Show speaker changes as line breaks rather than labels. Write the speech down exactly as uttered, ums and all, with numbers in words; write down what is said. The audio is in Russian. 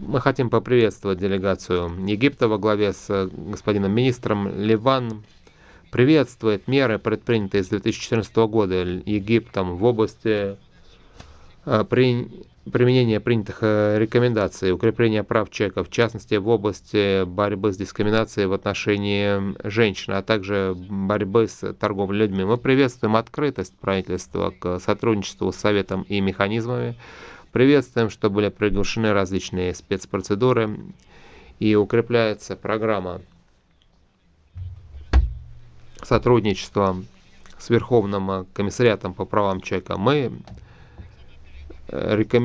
Мы хотим поприветствовать делегацию Египта во главе с господином министром. Ливан приветствует меры, предпринятые с две тысячи четырнадцатого года Египтом в области э, при- применения принятых э, рекомендаций, укрепления прав человека, в частности, в области борьбы с дискриминацией в отношении женщин, а также борьбы с торговлей людьми. Мы приветствуем открытость правительства к сотрудничеству с Советом и механизмами. Приветствуем, что были приглашены различные спецпроцедуры и укрепляется программа сотрудничества с Верховным комиссариатом по правам человека. Мы рекомендуем